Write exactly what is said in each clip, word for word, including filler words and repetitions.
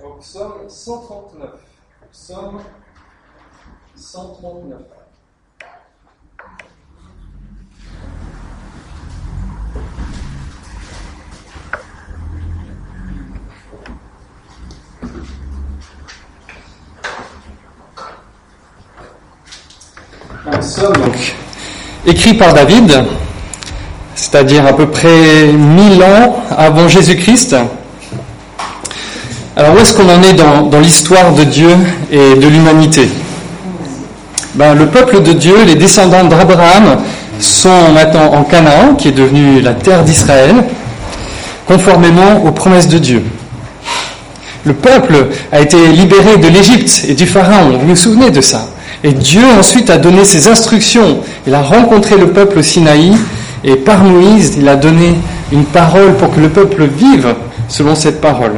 Au psaume cent trente-neuf. Psaume cent trente-neuf. Un psaume donc, écrit par David, c'est-à-dire à peu près mille ans avant Jésus-Christ. Alors où est-ce qu'on en est dans, dans l'histoire de Dieu et de l'humanité ? Ben, le peuple de Dieu, les descendants d'Abraham, sont maintenant en Canaan, qui est devenue la terre d'Israël, conformément aux promesses de Dieu. Le peuple a été libéré de l'Égypte et du Pharaon, vous vous souvenez de ça ? Et Dieu ensuite a donné ses instructions. Il a rencontré le peuple au Sinaï, et par Moïse, il a donné une parole pour que le peuple vive selon cette parole.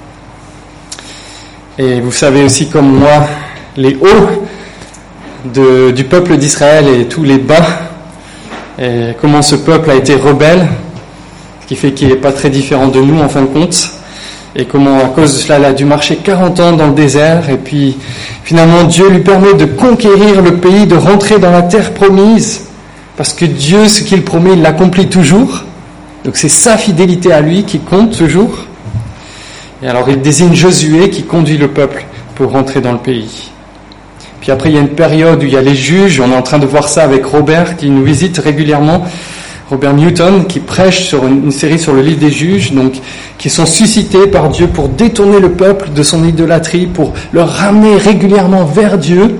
Et vous savez aussi comme moi, les hauts de, du peuple d'Israël et tous les bas, et comment ce peuple a été rebelle, ce qui fait qu'il n'est pas très différent de nous en fin de compte, et comment à cause de cela il a dû marcher quarante ans dans le désert, et puis finalement Dieu lui permet de conquérir le pays, de rentrer dans la terre promise, parce que Dieu, ce qu'il promet, il l'accomplit toujours, donc c'est sa fidélité à lui qui compte toujours. Et alors il désigne Josué qui conduit le peuple pour rentrer dans le pays. Puis après il y a une période où il y a les juges, on est en train de voir ça avec Robert qui nous visite régulièrement, Robert Newton qui prêche sur une, une série sur le livre des juges, donc qui sont suscités par Dieu pour détourner le peuple de son idolâtrie, pour le ramener régulièrement vers Dieu.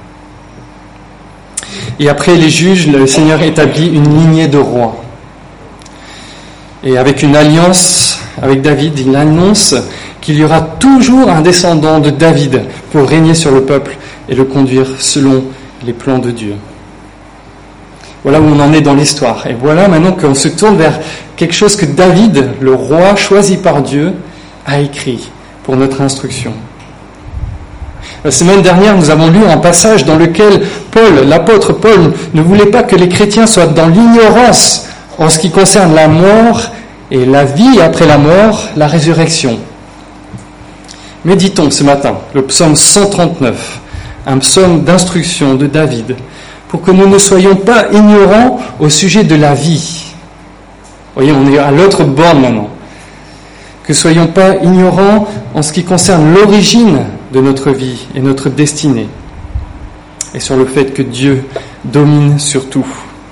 Et après les juges, le Seigneur établit une lignée de rois. Et avec une alliance avec David, il annonce qu'il y aura toujours un descendant de David pour régner sur le peuple et le conduire selon les plans de Dieu. Voilà où on en est dans l'histoire. Et voilà maintenant qu'on se tourne vers quelque chose que David, le roi choisi par Dieu, a écrit pour notre instruction. La semaine dernière, nous avons lu un passage dans lequel Paul, l'apôtre Paul, ne voulait pas que les chrétiens soient dans l'ignorance en ce qui concerne la mort et la vie après la mort, la résurrection. Méditons ce matin le psaume cent trente-neuf, un psaume d'instruction de David, pour que nous ne soyons pas ignorants au sujet de la vie. Vous voyez, on est à l'autre bord maintenant. Que ne soyons pas ignorants en ce qui concerne l'origine de notre vie et notre destinée, et sur le fait que Dieu domine sur tout.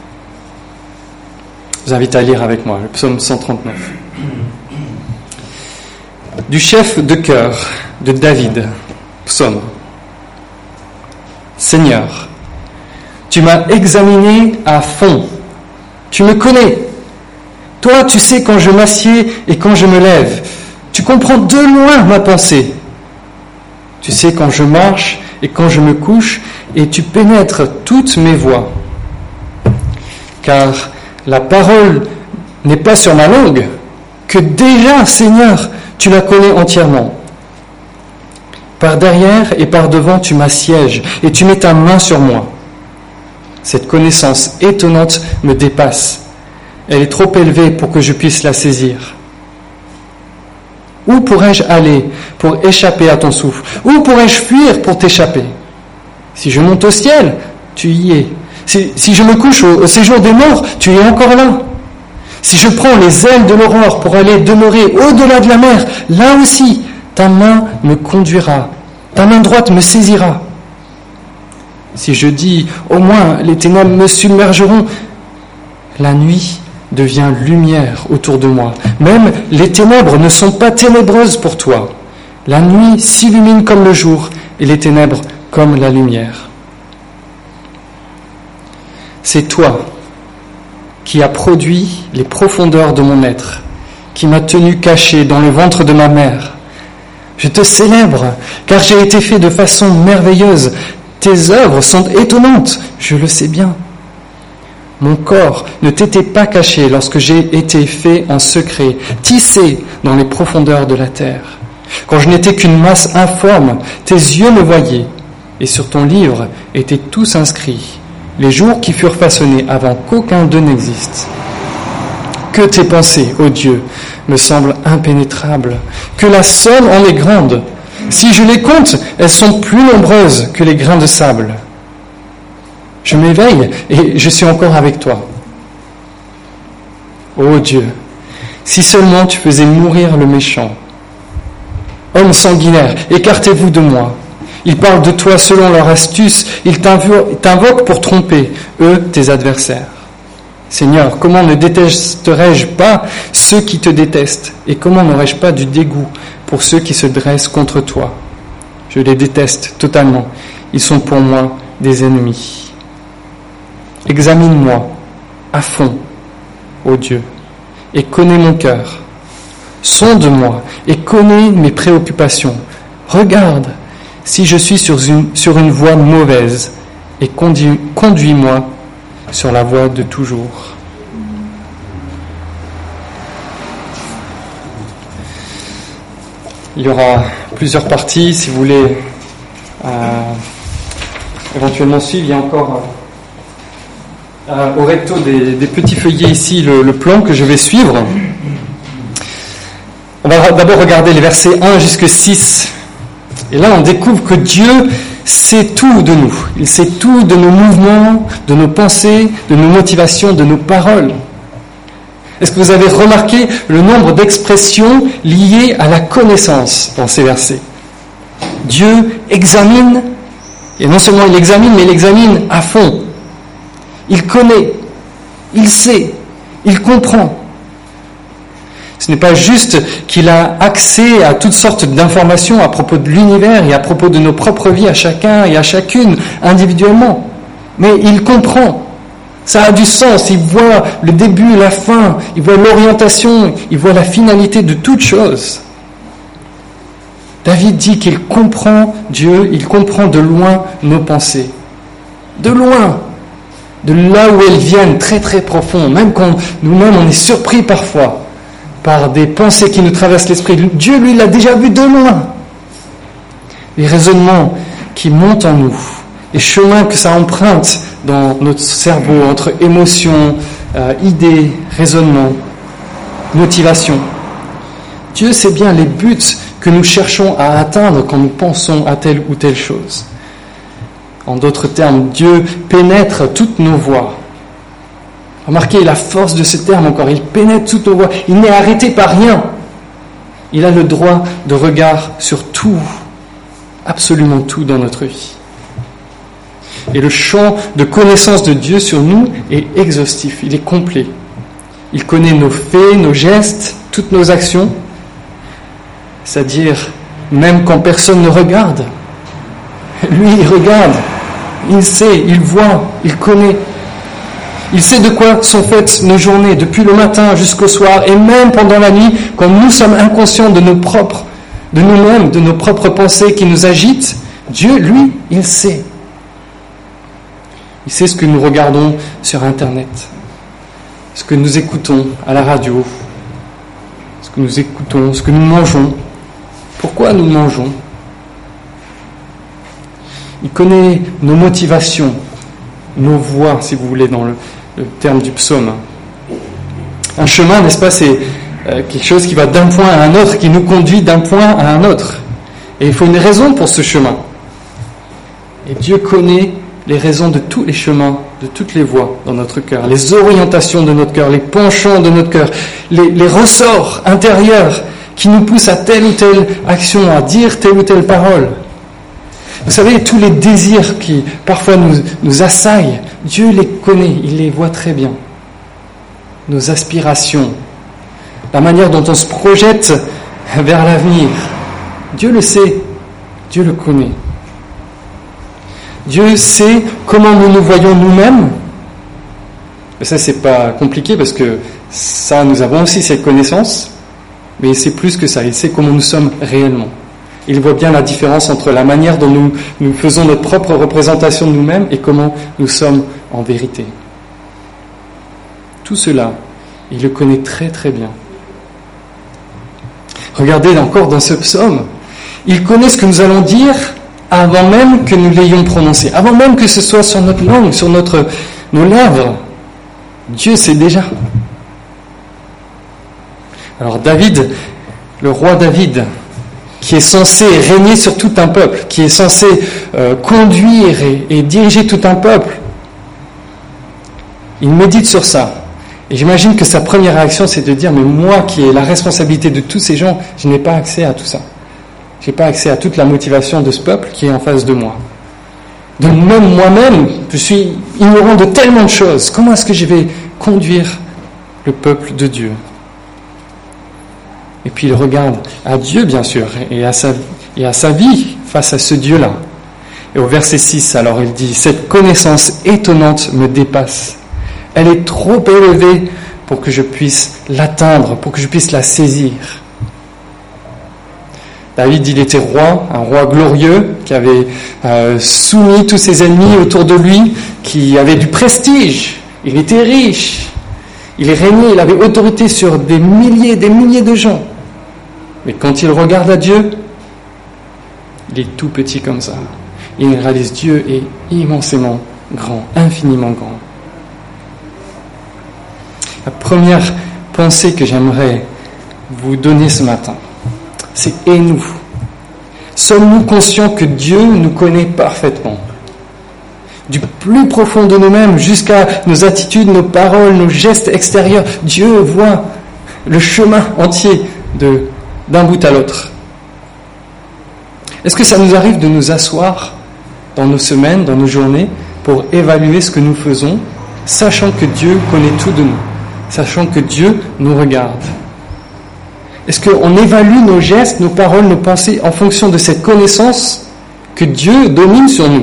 Je vous invite à lire avec moi le psaume cent trente-neuf. Du chef de chœur de David, psaume. Seigneur, tu m'as examiné à fond. Tu me connais. Toi, tu sais quand je m'assieds et quand je me lève. Tu comprends de loin ma pensée. Tu sais quand je marche et quand je me couche, et tu pénètres toutes mes voies. Car la parole n'est pas sur ma langue, que déjà, Seigneur, tu la connais entièrement. Par derrière et par devant, tu m'assièges, et tu mets ta main sur moi. Cette connaissance étonnante me dépasse. Elle est trop élevée pour que je puisse la saisir. Où pourrais-je aller pour échapper à ton souffle ? Où pourrais-je fuir pour t'échapper ? Si je monte au ciel, tu y es. Si, si je me couche au, au séjour des morts, tu es encore là. Si je prends les ailes de l'aurore pour aller demeurer au-delà de la mer, là aussi, ta main me conduira. Ta main droite me saisira. Si je dis, au moins, les ténèbres me submergeront, la nuit devient lumière autour de moi. Même les ténèbres ne sont pas ténébreuses pour toi. La nuit s'illumine comme le jour et les ténèbres comme la lumière. C'est toi qui as produit les profondeurs de mon être, qui m'as tenu caché dans le ventre de ma mère. Je te célèbre, car j'ai été fait de façon merveilleuse. Tes œuvres sont étonnantes, je le sais bien. Mon corps ne t'était pas caché lorsque j'ai été fait en secret, tissé dans les profondeurs de la terre. Quand je n'étais qu'une masse informe, tes yeux me voyaient, et sur ton livre étaient tous inscrits, les jours qui furent façonnés avant qu'aucun d'eux n'existe. Que tes pensées, ô Dieu, me semblent impénétrables, que la somme en est grande. Si je les compte, elles sont plus nombreuses que les grains de sable. Je m'éveille et je suis encore avec toi. Ô Dieu, si seulement tu faisais mourir le méchant. Hommes sanguinaires, écartez-vous de moi. Ils parlent de toi selon leur astuce, ils t'invoquent pour tromper, eux, tes adversaires. Seigneur, comment ne détesterais-je pas ceux qui te détestent, et comment n'aurais-je pas du dégoût pour ceux qui se dressent contre toi? Je les déteste totalement, ils sont pour moi des ennemis. Examine-moi à fond, ô Dieu, et connais mon cœur. Sonde-moi et connais mes préoccupations. Regarde si je suis sur une, sur une voie mauvaise et conduis, conduis-moi sur la voie de toujours. Il y aura plusieurs parties, si vous voulez euh, éventuellement suivre. Il y a encore euh, au recto des, des petits feuillets ici le, le plan que je vais suivre. On va d'abord regarder les versets un jusqu'à six. Et là, on découvre que Dieu sait tout de nous. Il sait tout de nos mouvements, de nos pensées, de nos motivations, de nos paroles. Est-ce que vous avez remarqué le nombre d'expressions liées à la connaissance dans ces versets? Dieu examine, et non seulement il examine, mais il examine à fond. Il connaît, il sait, il comprend. Ce n'est pas juste qu'il a accès à toutes sortes d'informations à propos de l'univers et à propos de nos propres vies à chacun et à chacune individuellement. Mais il comprend. Ça a du sens. Il voit le début, la fin. Il voit l'orientation. Il voit la finalité de toute chose. David dit qu'il comprend Dieu. Il comprend de loin nos pensées. De loin. De là où elles viennent, très très profond. Même quand nous-mêmes on est surpris parfois par des pensées qui nous traversent l'esprit. Dieu, lui, l'a déjà vu de loin. Les raisonnements qui montent en nous, les chemins que ça emprunte dans notre cerveau, entre émotions, euh, idées, raisonnements, motivations. Dieu sait bien les buts que nous cherchons à atteindre quand nous pensons à telle ou telle chose. En d'autres termes, Dieu pénètre toutes nos voies. Remarquez la force de ce terme encore, il pénètre toutes nos voies, il n'est arrêté par rien. Il a le droit de regard sur tout, absolument tout dans notre vie. Et le champ de connaissance de Dieu sur nous est exhaustif, il est complet. Il connaît nos faits, nos gestes, toutes nos actions, c'est-à-dire même quand personne ne regarde. Lui, il regarde, il sait, il voit, il connaît. Il sait de quoi sont faites nos journées, depuis le matin jusqu'au soir, et même pendant la nuit, quand nous sommes inconscients de nos propres, de nous-mêmes, de nos propres pensées qui nous agitent. Dieu, lui, il sait. Il sait ce que nous regardons sur Internet, ce que nous écoutons à la radio, ce que nous écoutons, ce que nous mangeons, pourquoi nous mangeons. Il connaît nos motivations, nos voies, si vous voulez, dans le, le terme du psaume. Un chemin, n'est-ce pas, c'est euh, quelque chose qui va d'un point à un autre, qui nous conduit d'un point à un autre. Et il faut une raison pour ce chemin. Et Dieu connaît les raisons de tous les chemins, de toutes les voies dans notre cœur, les orientations de notre cœur, les penchants de notre cœur, les, les ressorts intérieurs qui nous poussent à telle ou telle action, à dire telle ou telle parole. Vous savez, tous les désirs qui parfois nous, nous assaillent, Dieu les connaît, il les voit très bien. Nos aspirations, la manière dont on se projette vers l'avenir, Dieu le sait, Dieu le connaît. Dieu sait comment nous nous voyons nous-mêmes. Et ça, c'est pas compliqué parce que ça, nous avons aussi cette connaissance, mais il sait plus que ça, il sait comment nous sommes réellement. Il voit bien la différence entre la manière dont nous, nous faisons notre propre représentation de nous-mêmes et comment nous sommes en vérité. Tout cela, il le connaît très très bien. Regardez encore dans ce psaume, il connaît ce que nous allons dire avant même que nous l'ayons prononcé, avant même que ce soit sur notre langue, sur notre, nos lèvres. Dieu sait déjà. Alors David, le roi David, qui est censé régner sur tout un peuple, qui est censé euh, conduire et, et diriger tout un peuple. Il médite sur ça. Et j'imagine que sa première réaction, c'est de dire, mais moi qui ai la responsabilité de tous ces gens, je n'ai pas accès à tout ça. Je n'ai pas accès à toute la motivation de ce peuple qui est en face de moi. Donc même moi-même, je suis ignorant de tellement de choses. Comment est-ce que je vais conduire le peuple de Dieu ? Et puis il regarde à Dieu, bien sûr, et à sa, et à sa vie face à ce Dieu-là. Et au verset six, alors il dit, « Cette connaissance étonnante me dépasse. Elle est trop élevée pour que je puisse l'atteindre, pour que je puisse la saisir. » David, il était roi, un roi glorieux, qui avait euh, soumis tous ses ennemis autour de lui, qui avait du prestige, il était riche, il régnait, il avait autorité sur des milliers et des milliers de gens. Mais quand il regarde à Dieu, il est tout petit comme ça. Et il réalise Dieu est immensément grand, infiniment grand. La première pensée que j'aimerais vous donner ce matin, c'est « Et nous ?» Sommes-nous conscients que Dieu nous connaît parfaitement ? Du plus profond de nous-mêmes jusqu'à nos attitudes, nos paroles, nos gestes extérieurs, Dieu voit le chemin entier de, d'un bout à l'autre. Est-ce que ça nous arrive de nous asseoir dans nos semaines, dans nos journées, pour évaluer ce que nous faisons, sachant que Dieu connaît tout de nous, sachant que Dieu nous regarde ? Est-ce qu'on évalue nos gestes, nos paroles, nos pensées en fonction de cette connaissance que Dieu domine sur nous ?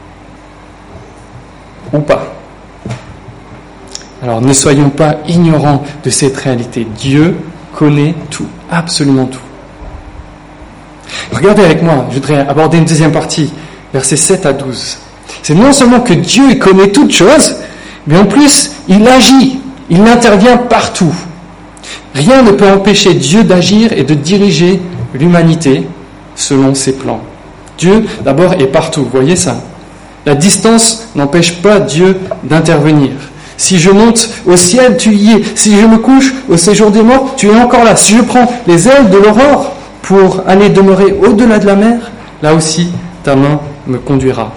Ou pas ? Alors ne soyons pas ignorants de cette réalité. Dieu connaît tout, absolument tout. Regardez avec moi, je voudrais aborder une deuxième partie, versets sept à douze. C'est non seulement que Dieu connaît toutes choses, mais en plus, il agit, il intervient partout. Rien ne peut empêcher Dieu d'agir et de diriger l'humanité selon ses plans. Dieu, d'abord, est partout, vous voyez ça ? La distance n'empêche pas Dieu d'intervenir. Si je monte au ciel, tu y es. Si je me couche au séjour des morts, tu es encore là. Si je prends les ailes de l'aurore pour aller demeurer au-delà de la mer, là aussi, ta main me conduira.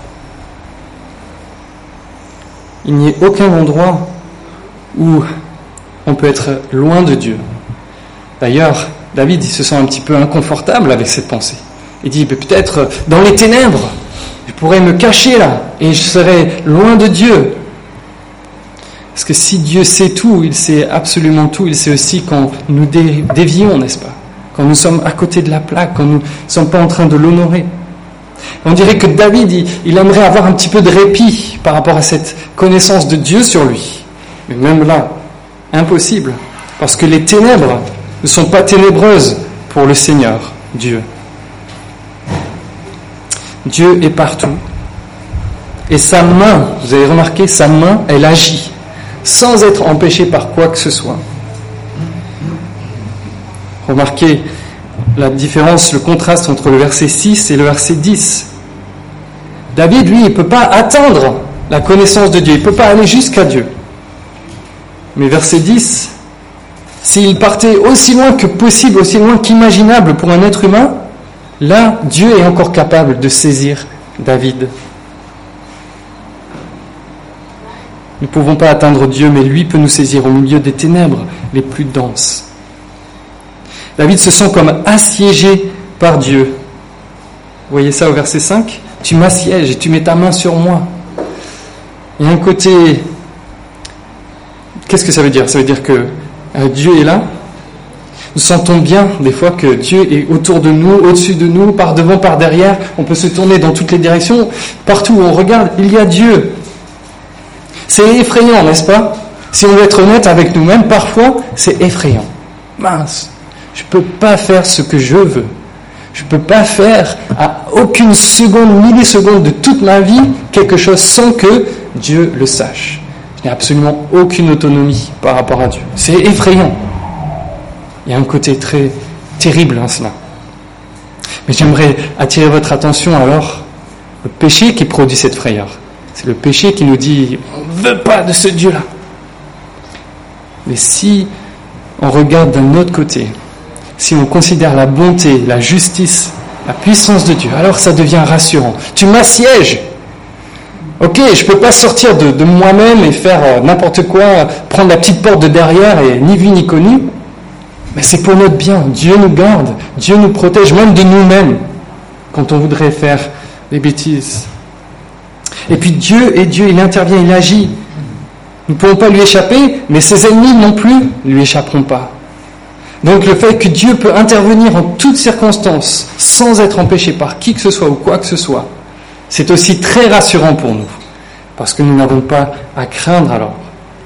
Il n'y a aucun endroit où on peut être loin de Dieu. D'ailleurs, David, il se sent un petit peu inconfortable avec cette pensée. Il dit, peut-être dans les ténèbres, je pourrais me cacher là, et je serais loin de Dieu. Parce que si Dieu sait tout, il sait absolument tout, il sait aussi quand nous dévions, n'est-ce pas ? Quand nous sommes à côté de la plaque, quand nous ne sommes pas en train de l'honorer. On dirait que David, il, il aimerait avoir un petit peu de répit par rapport à cette connaissance de Dieu sur lui. Mais même là, impossible, parce que les ténèbres ne sont pas ténébreuses pour le Seigneur, Dieu. Dieu est partout, et sa main, vous avez remarqué, sa main, elle agit, sans être empêchée par quoi que ce soit. Remarquez la différence, le contraste entre le verset six et le verset dix. David, lui, il ne peut pas atteindre la connaissance de Dieu, il ne peut pas aller jusqu'à Dieu. Mais verset dix, s'il partait aussi loin que possible, aussi loin qu'imaginable pour un être humain, là, Dieu est encore capable de saisir David. Nous ne pouvons pas atteindre Dieu, mais lui peut nous saisir au milieu des ténèbres les plus denses. David se sent comme assiégé par Dieu. Vous voyez ça au verset cinq ? Tu m'assièges et tu mets ta main sur moi. Il y a un côté... Qu'est-ce que ça veut dire ? Ça veut dire que euh, Dieu est là. Nous sentons bien des fois que Dieu est autour de nous, au-dessus de nous, par devant, par derrière. On peut se tourner dans toutes les directions. Partout où on regarde, il y a Dieu. C'est effrayant, n'est-ce pas ? Si on veut être honnête avec nous-mêmes, parfois, c'est effrayant. Mince, je ne peux pas faire ce que je veux. Je ne peux pas faire à aucune seconde, milliseconde de toute ma vie quelque chose sans que Dieu le sache. Je n'ai absolument aucune autonomie par rapport à Dieu. C'est effrayant. Il y a un côté très terrible à cela. Mais j'aimerais attirer votre attention alors au péché qui produit cette frayeur. C'est le péché qui nous dit « on ne veut pas de ce Dieu-là ». Mais si on regarde d'un autre côté, si on considère la bonté, la justice, la puissance de Dieu, alors ça devient rassurant. Tu m'assièges. Ok, je ne peux pas sortir de, de moi-même et faire n'importe quoi, prendre la petite porte de derrière et ni vu ni connu. Mais c'est pour notre bien. Dieu nous garde, Dieu nous protège, même de nous-mêmes, quand on voudrait faire des bêtises. Et puis Dieu est Dieu, il intervient, il agit. Nous ne pouvons pas lui échapper, mais ses ennemis non plus ne lui échapperont pas. Donc le fait que Dieu peut intervenir en toutes circonstances, sans être empêché par qui que ce soit ou quoi que ce soit, c'est aussi très rassurant pour nous, parce que nous n'avons pas à craindre alors.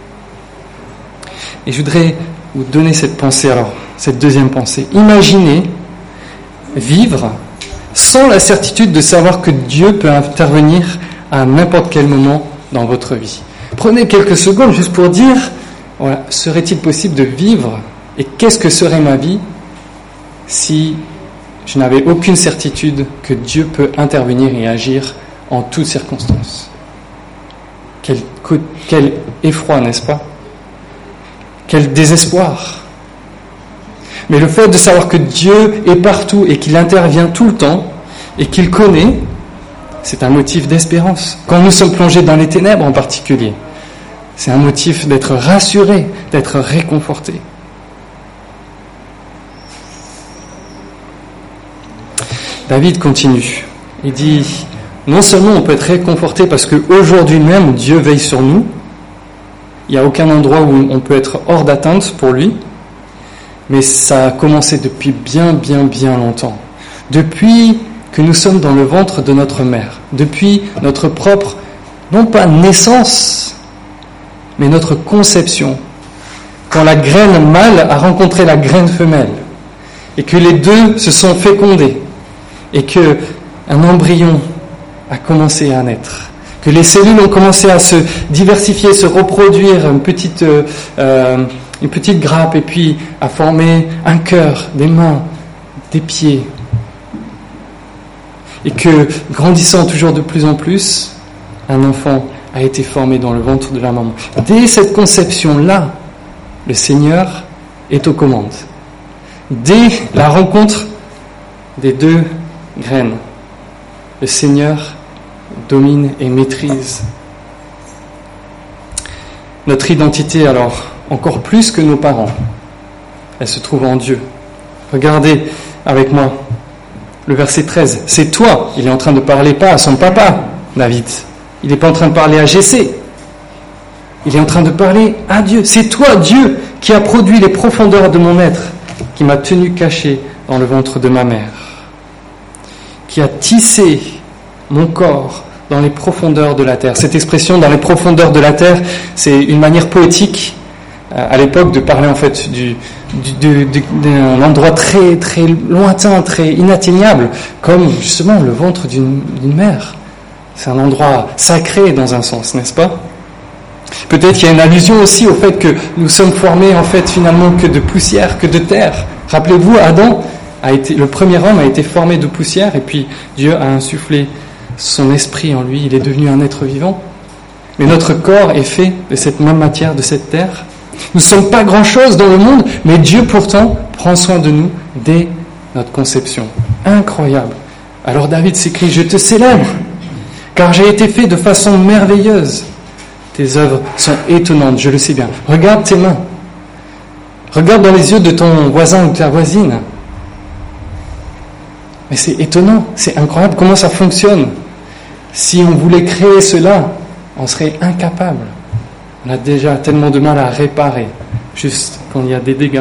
Et je voudrais vous donner cette pensée alors, cette deuxième pensée. Imaginez vivre sans la certitude de savoir que Dieu peut intervenir à n'importe quel moment dans votre vie. Prenez quelques secondes juste pour dire, voilà, serait-il possible de vivre et qu'est-ce que serait ma vie si je n'avais aucune certitude que Dieu peut intervenir et agir en toutes circonstances. Quel, quel effroi, n'est-ce pas? Quel désespoir. Mais le fait de savoir que Dieu est partout et qu'il intervient tout le temps et qu'il connaît, c'est un motif d'espérance. Quand nous sommes plongés dans les ténèbres en particulier, c'est un motif d'être rassuré, d'être réconforté. David continue. Il dit, non seulement on peut être réconforté parce qu'aujourd'hui même, Dieu veille sur nous. Il n'y a aucun endroit où on peut être hors d'atteinte pour lui. Mais ça a commencé depuis bien, bien, bien longtemps. Depuis que nous sommes dans le ventre de notre mère. Depuis notre propre, non pas naissance, mais notre conception. Quand la graine mâle a rencontré la graine femelle. Et que les deux se sont fécondés. Et qu'un embryon a commencé à naître, que les cellules ont commencé à se diversifier, se reproduire, une petite, euh, une petite grappe, et puis à former un cœur, des mains, des pieds. Et que, grandissant toujours de plus en plus, un enfant a été formé dans le ventre de la maman. Dès cette conception-là, le Seigneur est aux commandes. Dès la rencontre des deux graines, le Seigneur domine et maîtrise. Notre identité, alors, encore plus que nos parents, elle se trouve en Dieu. Regardez avec moi le verset treize. C'est toi, il est en train de parler pas à son papa, David. Il n'est pas en train de parler à Jessé. Il est en train de parler à Dieu. C'est toi, Dieu, qui a produit les profondeurs de mon être, qui m'a tenu caché dans le ventre de ma mère, qui a tissé mon corps dans les profondeurs de la terre. Cette expression, dans les profondeurs de la terre, c'est une manière poétique, euh, à l'époque, de parler en fait du, du, du, d'un endroit très, très lointain, très inatteignable, comme justement le ventre d'une, d'une mère. C'est un endroit sacré dans un sens, n'est-ce pas? Peut-être qu'il y a une allusion aussi au fait que nous sommes formés en fait finalement que de poussière, que de terre. Rappelez-vous, Adam a été, le premier homme a été formé de poussière et puis Dieu a insufflé son esprit en lui, il est devenu un être vivant. Mais notre corps est fait de cette même matière, de cette terre. Nous ne sommes pas grand-chose dans le monde, mais Dieu pourtant prend soin de nous dès notre conception. Incroyable. Alors David s'écrie, je te célèbre, car j'ai été fait de façon merveilleuse. Tes œuvres sont étonnantes, je le sais bien. Regarde tes mains. Regarde dans les yeux de ton voisin ou de ta voisine. Mais c'est étonnant, c'est incroyable comment ça fonctionne. Si on voulait créer cela, on serait incapable. On a déjà tellement de mal à réparer, juste quand il y a des dégâts.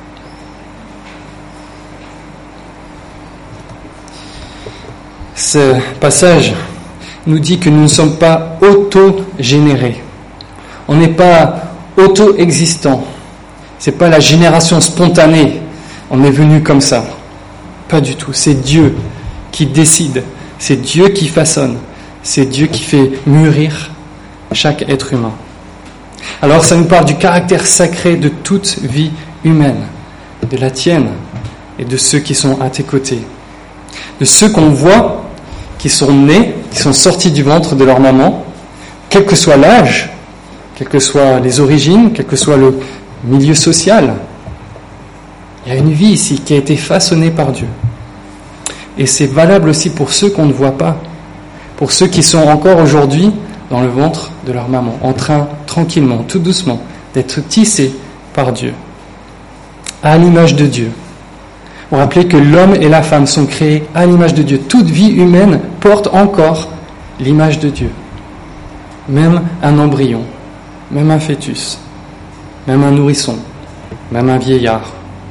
Ce passage nous dit que nous ne sommes pas auto-générés. On n'est pas auto-existant. C'est pas la génération spontanée. On est venu comme ça. Pas du tout. C'est Dieu qui décide. C'est Dieu qui façonne. C'est Dieu qui fait mûrir chaque être humain. Alors ça nous parle du caractère sacré de toute vie humaine, de la tienne et de ceux qui sont à tes côtés. De ceux qu'on voit, qui sont nés, qui sont sortis du ventre de leur maman, quel que soit l'âge, quelles que soient les origines, quel que soit le milieu social. Il y a une vie ici qui a été façonnée par Dieu. Et c'est valable aussi pour ceux qu'on ne voit pas, pour ceux qui sont encore aujourd'hui dans le ventre de leur maman, en train, tranquillement, tout doucement, d'être tissés par Dieu, à l'image de Dieu. Vous rappelez que l'homme et la femme sont créés à l'image de Dieu. Toute vie humaine porte encore l'image de Dieu. Même un embryon, même un fœtus, même un nourrisson, même un vieillard.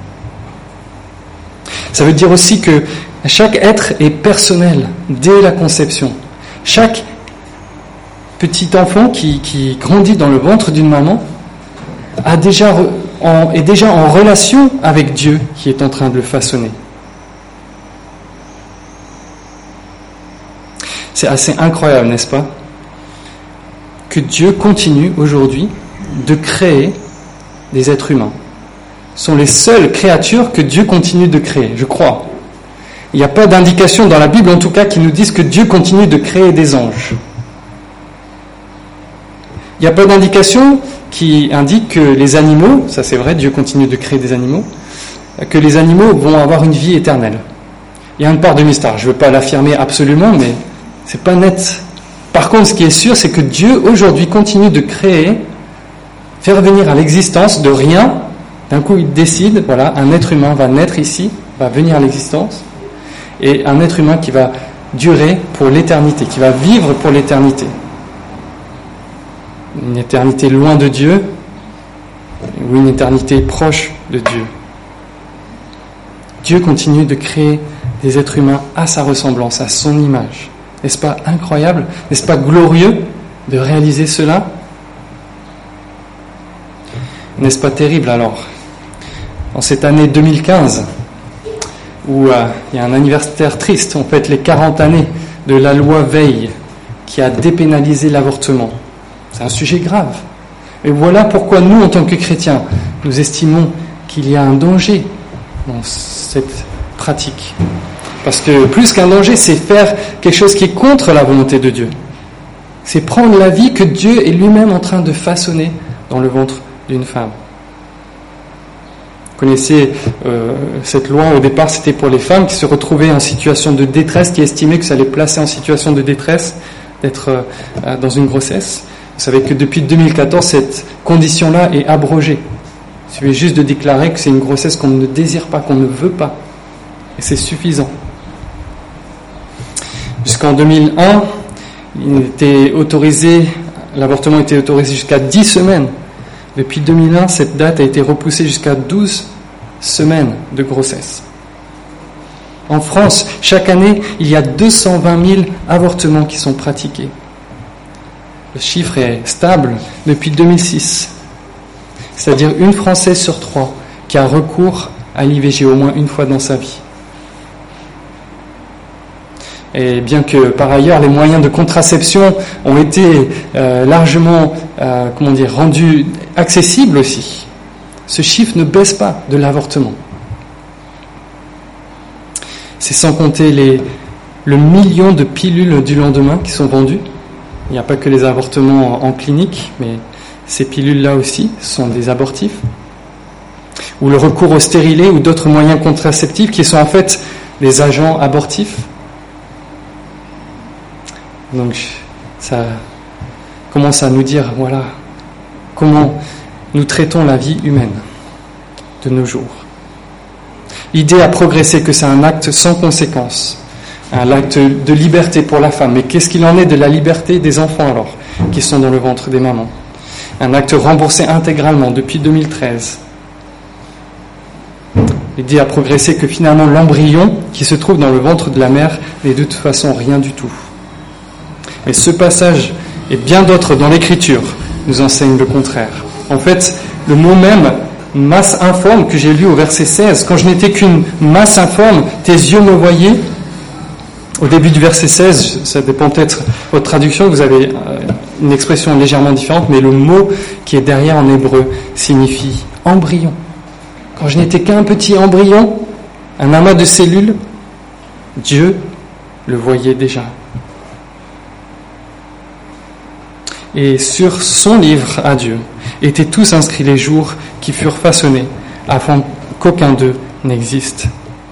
Ça veut dire aussi que chaque être est personnel dès la conception. Chaque petit enfant qui, qui grandit dans le ventre d'une maman a déjà, en, est déjà en relation avec Dieu qui est en train de le façonner. C'est assez incroyable, n'est-ce pas? Que Dieu continue aujourd'hui de créer des êtres humains. Ce sont les seules créatures que Dieu continue de créer, je crois. Il n'y a pas d'indication dans la Bible, en tout cas, qui nous dise que Dieu continue de créer des anges. Il n'y a pas d'indication qui indique que les animaux, ça c'est vrai, Dieu continue de créer des animaux, que les animaux vont avoir une vie éternelle. Il y a une part de mystère, je ne veux pas l'affirmer absolument, mais c'est pas net. Par contre, ce qui est sûr, c'est que Dieu aujourd'hui continue de créer, faire venir à l'existence de rien. D'un coup, il décide, voilà, un être humain va naître ici, va venir à l'existence, et un être humain qui va durer pour l'éternité, qui va vivre pour l'éternité. Une éternité loin de Dieu, ou une éternité proche de Dieu. Dieu continue de créer des êtres humains à sa ressemblance, à son image. N'est-ce pas incroyable? N'est-ce pas glorieux de réaliser cela? N'est-ce pas terrible alors? En cette année deux mille quinze, où euh, il y a un anniversaire triste, on fête les quarante années de la loi Veil qui a dépénalisé l'avortement. C'est un sujet grave. Et voilà pourquoi nous, en tant que chrétiens, nous estimons qu'il y a un danger dans cette pratique. Parce que plus qu'un danger, c'est faire quelque chose qui est contre la volonté de Dieu. C'est prendre la vie que Dieu est lui-même en train de façonner dans le ventre d'une femme. Vous connaissez euh, cette loi, au départ, c'était pour les femmes qui se retrouvaient en situation de détresse, qui estimaient que ça les plaçait en situation de détresse, d'être euh, dans une grossesse. Vous savez que depuis deux mille quatorze, cette condition-là est abrogée. Il suffit juste de déclarer que c'est une grossesse qu'on ne désire pas, qu'on ne veut pas. Et c'est suffisant. Jusqu'en deux mille un, il était autorisé, l'avortement était autorisé jusqu'à dix semaines. Depuis deux mille un, cette date a été repoussée jusqu'à douze semaines de grossesse. En France, chaque année, il y a deux cent vingt mille avortements qui sont pratiqués. Le chiffre est stable depuis deux mille six. C'est-à-dire une Française sur trois qui a recours à l'I V G au moins une fois dans sa vie. Et bien que par ailleurs les moyens de contraception ont été euh, largement euh, comment dire, rendus accessibles aussi, ce chiffre ne baisse pas de l'avortement. C'est sans compter les, le million de pilules du lendemain qui sont vendues. Il n'y a pas que les avortements en, en clinique, mais ces pilules-là aussi sont des abortifs. Ou le recours au stérilet ou d'autres moyens contraceptifs qui sont en fait des agents abortifs. Donc, ça commence à nous dire, voilà, comment nous traitons la vie humaine de nos jours. L'idée a progressé que c'est un acte sans conséquence, un acte de liberté pour la femme. Mais qu'est-ce qu'il en est de la liberté des enfants alors, qui sont dans le ventre des mamans? Un acte remboursé intégralement depuis deux mille treize. L'idée a progressé que finalement l'embryon qui se trouve dans le ventre de la mère n'est de toute façon rien du tout. Mais ce passage et bien d'autres dans l'Écriture nous enseignent le contraire. En fait, le mot même, masse informe, que j'ai lu au verset seize, quand je n'étais qu'une masse informe, tes yeux me voyaient. Au début du verset seize, ça dépend peut-être de votre traduction, vous avez une expression légèrement différente, mais le mot qui est derrière en hébreu signifie embryon. Quand je n'étais qu'un petit embryon, un amas de cellules, Dieu le voyait déjà. Et sur son livre à Dieu étaient tous inscrits les jours qui furent façonnés afin qu'aucun d'eux n'existe.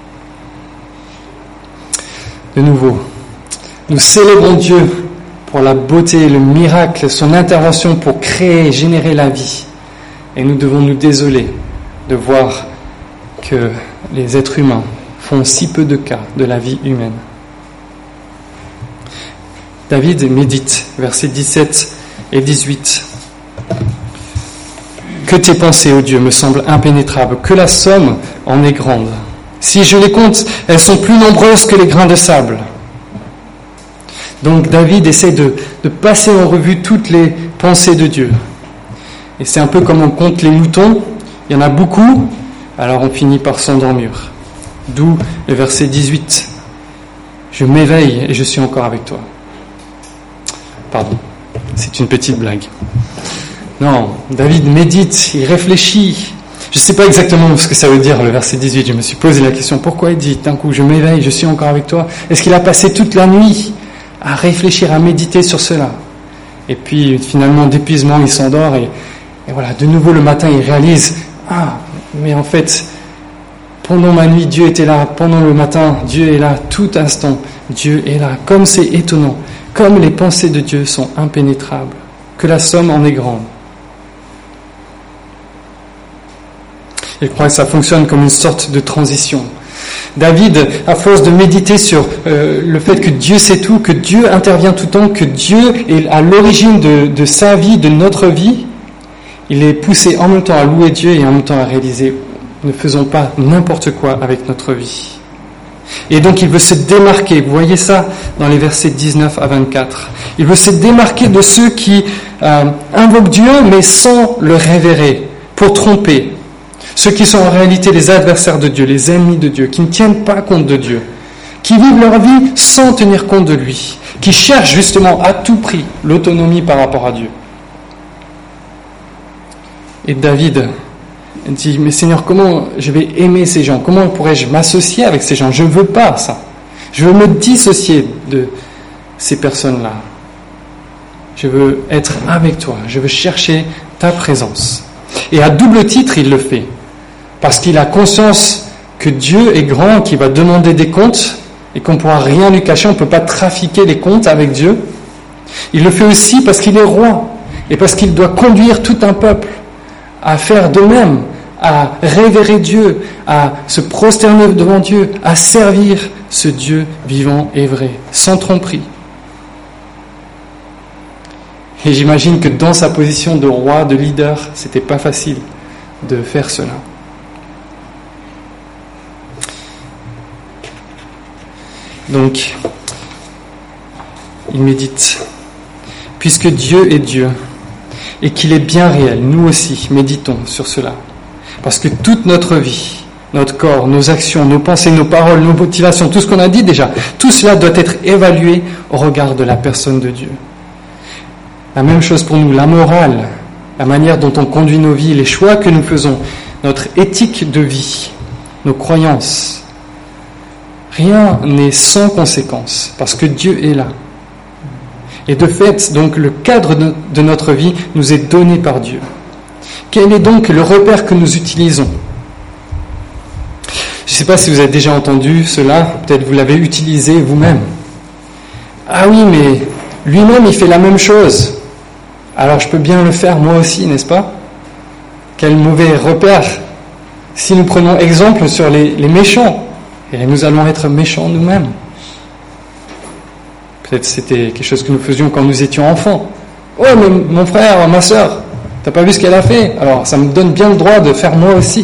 De nouveau, nous célébrons Dieu pour la beauté, le miracle, son intervention pour créer et générer la vie. Et nous devons nous désoler de voir que les êtres humains font si peu de cas de la vie humaine. David médite, versets dix-sept et dix-huit. « Que tes pensées, ô Dieu, me semblent impénétrables, que la somme en est grande. Si je les compte, elles sont plus nombreuses que les grains de sable. » Donc David essaie de, de passer en revue toutes les pensées de Dieu. Et c'est un peu comme on compte les moutons, il y en a beaucoup, alors on finit par s'endormir. D'où le verset dix-huit. « Je m'éveille et je suis encore avec toi. » Pardon, c'est une petite blague. Non, David médite, il réfléchit. Je ne sais pas exactement ce que ça veut dire, le verset dix-huit. Je me suis posé la question, pourquoi il dit d'un coup, je m'éveille, je suis encore avec toi? Est-ce qu'il a passé toute la nuit à réfléchir, à méditer sur cela? Et puis, finalement, d'épuisement, il s'endort et, et voilà, de nouveau le matin, il réalise, ah, mais en fait, pendant ma nuit, Dieu était là. Pendant le matin, Dieu est là. Tout instant, Dieu est là. Comme c'est étonnant, comme les pensées de Dieu sont impénétrables, que la somme en est grande. Je crois que ça fonctionne comme une sorte de transition. David, à force de méditer sur euh, le fait que Dieu sait tout, que Dieu intervient tout le temps, que Dieu est à l'origine de, de sa vie, de notre vie, il est poussé en même temps à louer Dieu et en même temps à réaliser, ne faisons pas n'importe quoi avec notre vie. Et donc il veut se démarquer, vous voyez ça dans les versets dix-neuf à vingt-quatre. Il veut se démarquer de ceux qui euh, invoquent Dieu mais sans le révérer, pour tromper. Ceux qui sont en réalité les adversaires de Dieu, les ennemis de Dieu, qui ne tiennent pas compte de Dieu, qui vivent leur vie sans tenir compte de lui, qui cherchent justement à tout prix l'autonomie par rapport à Dieu. Et David dit, mais Seigneur, comment je vais aimer ces gens? Comment pourrais-je m'associer avec ces gens? Je ne veux pas ça. Je veux me dissocier de ces personnes-là. Je veux être avec toi. Je veux chercher ta présence. Et à double titre, il le fait. Parce qu'il a conscience que Dieu est grand, qu'il va demander des comptes et qu'on ne pourra rien lui cacher, on ne peut pas trafiquer les comptes avec Dieu. Il le fait aussi parce qu'il est roi et parce qu'il doit conduire tout un peuple à faire de même, à révérer Dieu, à se prosterner devant Dieu, à servir ce Dieu vivant et vrai, sans tromperie. Et j'imagine que dans sa position de roi, de leader, c'était pas facile de faire cela. Donc, il médite. Puisque Dieu est Dieu et qu'il est bien réel, nous aussi méditons sur cela. Parce que toute notre vie, notre corps, nos actions, nos pensées, nos paroles, nos motivations, tout ce qu'on a dit déjà, tout cela doit être évalué au regard de la personne de Dieu. La même chose pour nous, la morale, la manière dont on conduit nos vies, les choix que nous faisons, notre éthique de vie, nos croyances. Rien n'est sans conséquence, parce que Dieu est là. Et de fait, donc, le cadre de notre vie nous est donné par Dieu. Quel est donc le repère que nous utilisons? Je ne sais pas si vous avez déjà entendu cela, peut-être vous l'avez utilisé vous-même. Ah oui, mais lui-même, il fait la même chose. Alors je peux bien le faire moi aussi, n'est-ce pas? Quel mauvais repère. Si nous prenons exemple sur les, les méchants, et nous allons être méchants nous-mêmes. Peut-être c'était quelque chose que nous faisions quand nous étions enfants. Oh, mais mon frère, ma sœur, t'as pas vu ce qu'elle a fait? Alors ça me donne bien le droit de faire moi aussi.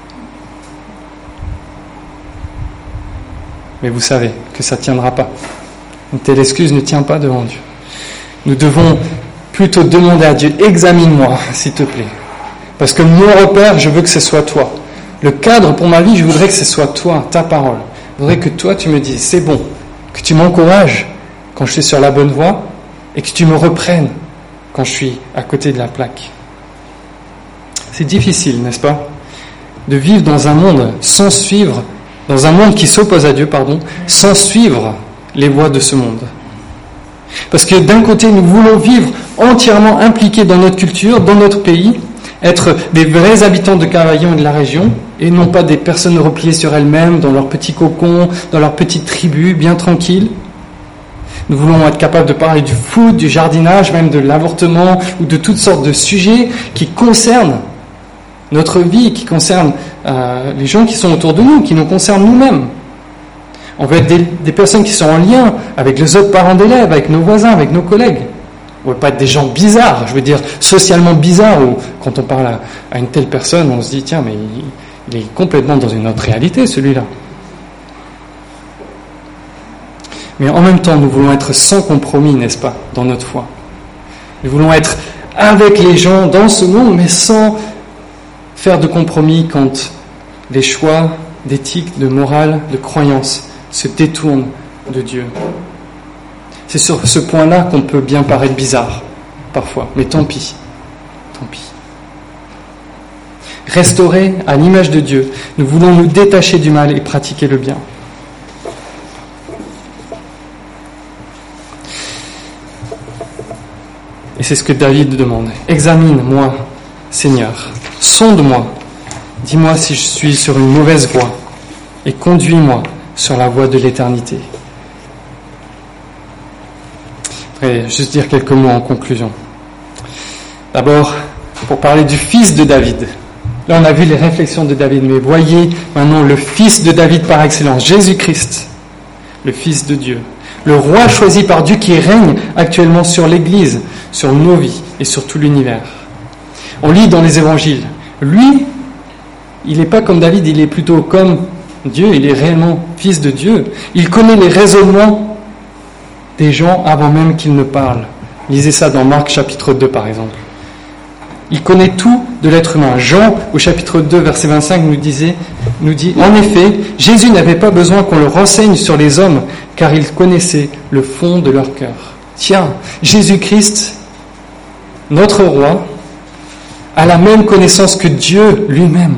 Mais vous savez que ça ne tiendra pas. Une telle excuse ne tient pas devant Dieu. Nous devons plutôt demander à Dieu, examine-moi, s'il te plaît. Parce que mon repère, je veux que ce soit toi. Le cadre pour ma vie, je voudrais que ce soit toi, ta parole. Je voudrais que toi, tu me dises, c'est bon, que tu m'encourages quand je suis sur la bonne voie et que tu me reprennes quand je suis à côté de la plaque. C'est difficile, n'est-ce pas, de vivre dans un monde sans suivre, dans un monde qui s'oppose à Dieu, pardon, sans suivre les voies de ce monde. Parce que d'un côté, nous voulons vivre entièrement impliqués dans notre culture, dans notre pays, être des vrais habitants de Cavaillon et de la région, et non pas des personnes repliées sur elles-mêmes, dans leur petit cocon, dans leur petite tribu, bien tranquille. Nous voulons être capables de parler du foot, du jardinage, même de l'avortement, ou de toutes sortes de sujets qui concernent notre vie, qui concernent euh, les gens qui sont autour de nous, qui nous concernent nous-mêmes. On veut être des, des personnes qui sont en lien avec les autres parents d'élèves, avec nos voisins, avec nos collègues. On ne veut pas être des gens bizarres, je veux dire socialement bizarres, où quand on parle à, à une telle personne, on se dit, tiens, mais il, il est complètement dans une autre réalité, celui-là. Mais en même temps, nous voulons être sans compromis, n'est-ce pas, dans notre foi. Nous voulons être avec les gens dans ce monde, mais sans faire de compromis quand les choix d'éthique, de morale, de croyance se détournent de Dieu. C'est sur ce point-là qu'on peut bien paraître bizarre, parfois, mais tant pis, tant pis. Restaurés à l'image de Dieu, nous voulons nous détacher du mal et pratiquer le bien. Et c'est ce que David demande. Examine-moi, Seigneur, sonde-moi, dis-moi si je suis sur une mauvaise voie, et conduis-moi sur la voie de l'éternité. Je voudrais juste dire quelques mots en conclusion. D'abord, pour parler du fils de David. Là, on a vu les réflexions de David, mais voyez maintenant le fils de David par excellence, Jésus-Christ, le fils de Dieu. Le roi choisi par Dieu qui règne actuellement sur l'Église, sur nos vies et sur tout l'univers. On lit dans les évangiles, lui, il n'est pas comme David, il est plutôt comme Dieu, il est réellement fils de Dieu. Il connaît les raisonnements des gens avant même qu'ils ne parlent. Lisez ça dans Marc chapitre deux par exemple. Il connaît tout de l'être humain. Jean, au chapitre deux, verset vingt-cinq, nous, disait, nous dit « En effet, Jésus n'avait pas besoin qu'on le renseigne sur les hommes, car il connaissait le fond de leur cœur. » Tiens, Jésus-Christ, notre roi, a la même connaissance que Dieu lui-même.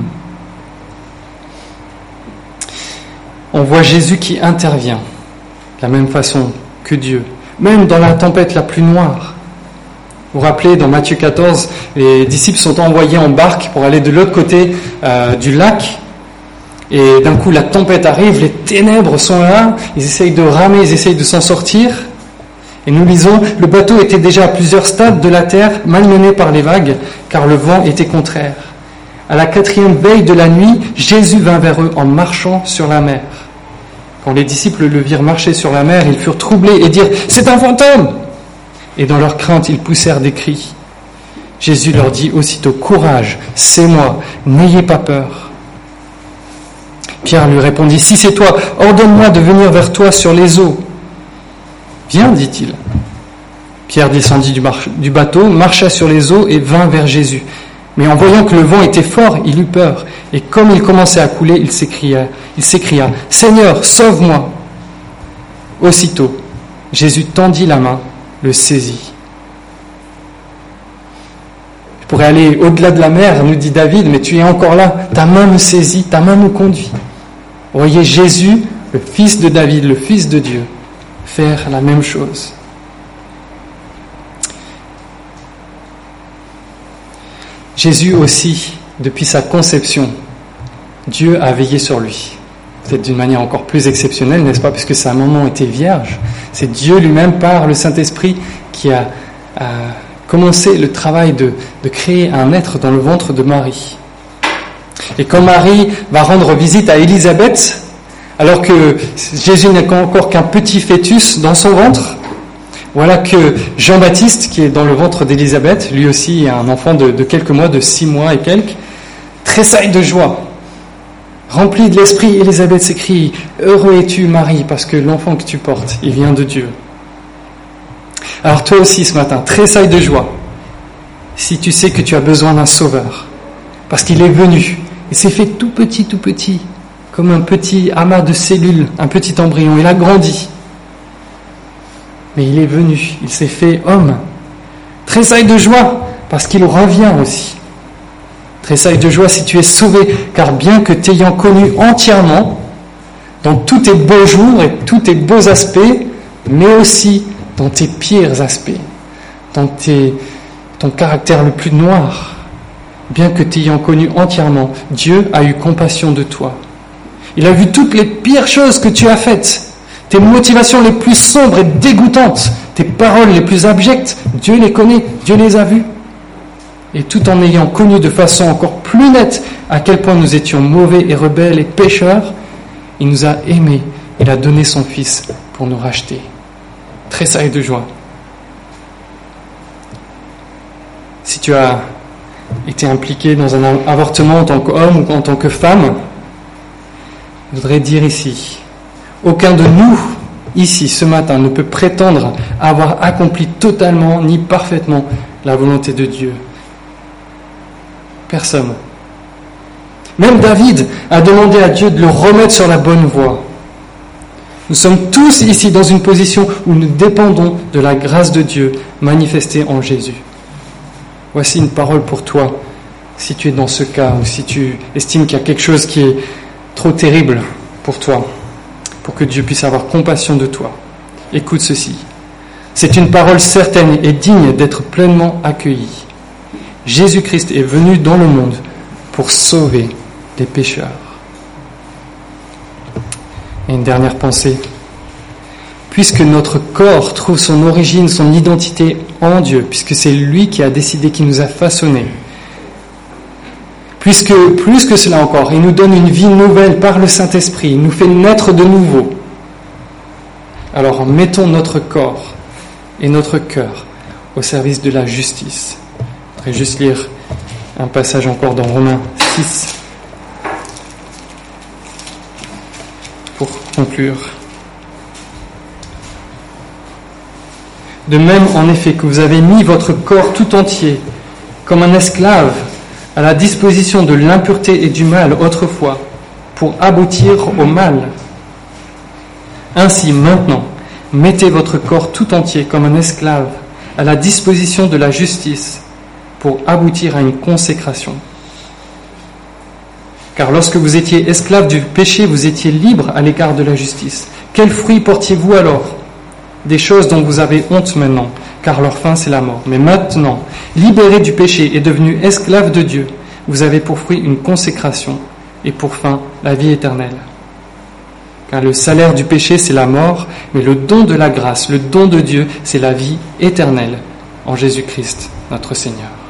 On voit Jésus qui intervient de la même façon que Dieu, même dans la tempête la plus noire. Vous vous rappelez, dans Matthieu quatorze, les disciples sont envoyés en barque pour aller de l'autre côté euh, du lac. Et d'un coup, la tempête arrive, les ténèbres sont là, ils essayent de ramer, ils essayent de s'en sortir. Et nous lisons, le bateau était déjà à plusieurs stades de la terre, malmené par les vagues, car le vent était contraire. À la quatrième veille de la nuit, Jésus vint vers eux en marchant sur la mer. Quand les disciples le virent marcher sur la mer, ils furent troublés et dirent « C'est un fantôme !» Et dans leur crainte, ils poussèrent des cris. Jésus leur dit aussitôt « Courage, c'est moi, n'ayez pas peur. » Pierre lui répondit « Si c'est toi, ordonne-moi de venir vers toi sur les eaux. » « Viens, dit-il. » Pierre descendit du, mar- du bateau, marcha sur les eaux et vint vers Jésus. Mais en voyant que le vent était fort, il eut peur. Et comme il commençait à couler, il s'écria, il s'écria « Seigneur, sauve-moi !» Aussitôt, Jésus tendit la main, le saisit. Je pourrais aller au-delà de la mer, nous dit David, mais tu es encore là, ta main me saisit, ta main me conduit. Vous voyez Jésus, le fils de David, le fils de Dieu, faire la même chose. Jésus aussi, depuis sa conception, Dieu a veillé sur lui. Peut-être d'une manière encore plus exceptionnelle, n'est-ce pas, puisque sa maman était vierge. C'est Dieu lui-même, par le Saint-Esprit, qui a, a commencé le travail de, de créer un être dans le ventre de Marie. Et quand Marie va rendre visite à Élisabeth, alors que Jésus n'est encore qu'un petit fœtus dans son ventre, voilà que Jean-Baptiste, qui est dans le ventre d'Élisabeth, lui aussi un enfant de, de quelques mois, de six mois et quelques, tressaille de joie. Rempli de l'esprit, Élisabeth s'écrie « Heureux es-tu, Marie, parce que l'enfant que tu portes, il vient de Dieu. » Alors toi aussi ce matin, tressaille de joie, si tu sais que tu as besoin d'un sauveur, parce qu'il est venu, il s'est fait tout petit, tout petit, comme un petit amas de cellules, un petit embryon, il a grandi. Mais il est venu, il s'est fait homme. Tressaille de joie, parce qu'il revient aussi. Tressaille de joie si tu es sauvé, car bien que t'ayant connu entièrement, dans tous tes beaux jours et tous tes beaux aspects, mais aussi dans tes pires aspects, dans tes, ton caractère le plus noir, bien que t'ayant connu entièrement, Dieu a eu compassion de toi. Il a vu toutes les pires choses que tu as faites, tes motivations les plus sombres et dégoûtantes, tes paroles les plus abjectes, Dieu les connaît, Dieu les a vues. Et tout en ayant connu de façon encore plus nette à quel point nous étions mauvais et rebelles et pécheurs, il nous a aimés, il a donné son Fils pour nous racheter. Tressaille de joie. Si tu as été impliqué dans un avortement en tant qu'homme ou en tant que femme, je voudrais dire ici, aucun de nous, ici, ce matin, ne peut prétendre avoir accompli totalement ni parfaitement la volonté de Dieu. Personne. Même David a demandé à Dieu de le remettre sur la bonne voie. Nous sommes tous ici dans une position où nous dépendons de la grâce de Dieu manifestée en Jésus. Voici une parole pour toi, si tu es dans ce cas, ou si tu estimes qu'il y a quelque chose qui est trop terrible pour toi, pour que Dieu puisse avoir compassion de toi. Écoute ceci. C'est une parole certaine et digne d'être pleinement accueillie. Jésus-Christ est venu dans le monde pour sauver les pécheurs. Et une dernière pensée. Puisque notre corps trouve son origine, son identité en Dieu, puisque c'est lui qui a décidé, qui nous a façonnés, puisque, plus que cela encore, il nous donne une vie nouvelle par le Saint-Esprit, il nous fait naître de nouveau, alors mettons notre corps et notre cœur au service de la justice. Je voudrais juste lire un passage encore dans Romains six pour conclure. De même, en effet, que vous avez mis votre corps tout entier, comme un esclave, à la disposition de l'impureté et du mal autrefois, pour aboutir au mal. Ainsi, maintenant, mettez votre corps tout entier comme un esclave, à la disposition de la justice, pour aboutir à une consécration. Car lorsque vous étiez esclave du péché, vous étiez libre à l'égard de la justice. Quel fruit portiez-vous alors ? Des choses dont vous avez honte maintenant, car leur fin c'est la mort. Mais maintenant, libérés du péché et devenus esclaves de Dieu, vous avez pour fruit une consécration et pour fin la vie éternelle. Car le salaire du péché c'est la mort, mais le don de la grâce, le don de Dieu, c'est la vie éternelle en Jésus-Christ, notre Seigneur.